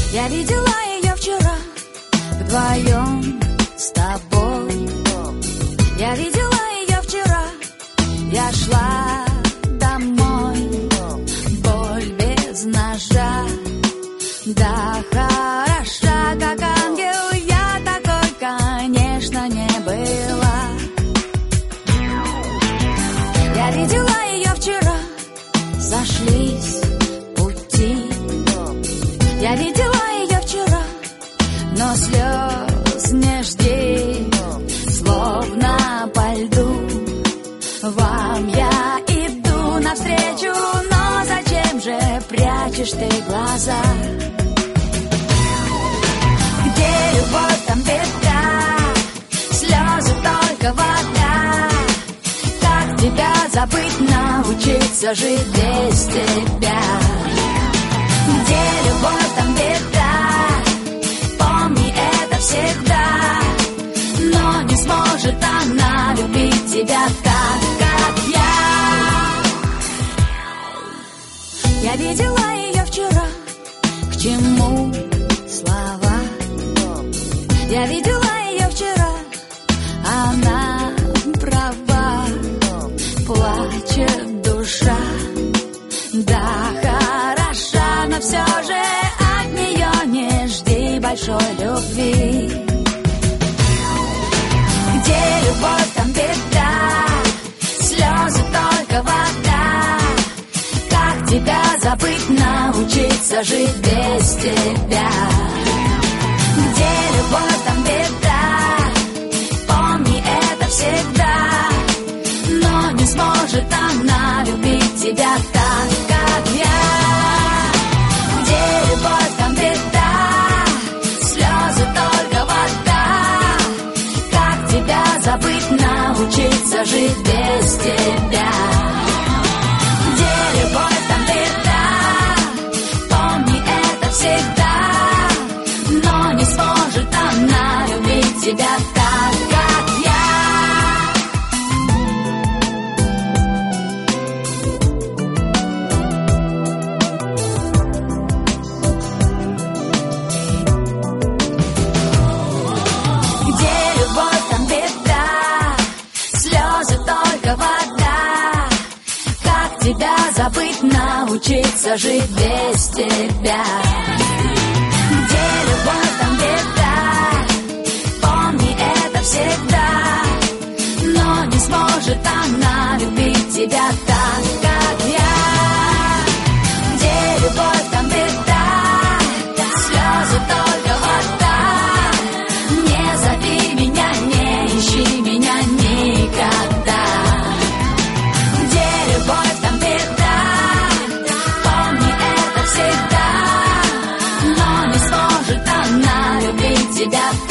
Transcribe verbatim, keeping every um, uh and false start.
Я видела ее вчера вдвоем с тобой. Я видела ее вчера, я шла домой. Боль без ножа, да хороша, как ангел. Я такой, конечно, не была. Я видела ее вчера, сошлись пути. Я видела ее вчера, но слез не жди, словно по льду. Вам я иду навстречу, но зачем же прячешь ты глаза? Где любовь, там беда, слезы только вода. Как тебя забыть, научиться жить без тебя? Где любовь, там беда, помни это всегда. Но не сможет она любить тебя так, как я. Я видела ее вчера, к чему слова? Я видела ее вчера, она права, плачет душа. Да, хороша, но все же от нее не жди большой любви. Где любовь, там беда, слезы только вода. Как тебя забыть, научиться жить без тебя? Где любовь, там беда, помни это всегда. Но не сможет она любить тебя так, как я. Где любовь, там беда, слезы только вода. Как тебя забыть, научиться жить без тебя? Где любовь, там беда, помни это всегда. Но не сможет она любить тебя так, как я. Тебя забыть, научиться жить без тебя. Где любовь, там беда, помни это всегда. Но не сможет она любить тебя так, как я. Где любовь, там беда, слезы только вода. Не зови меня, не ищи меня никогда. Где любовь, там беда, помни это всегда. Но не сможет она любить тебя.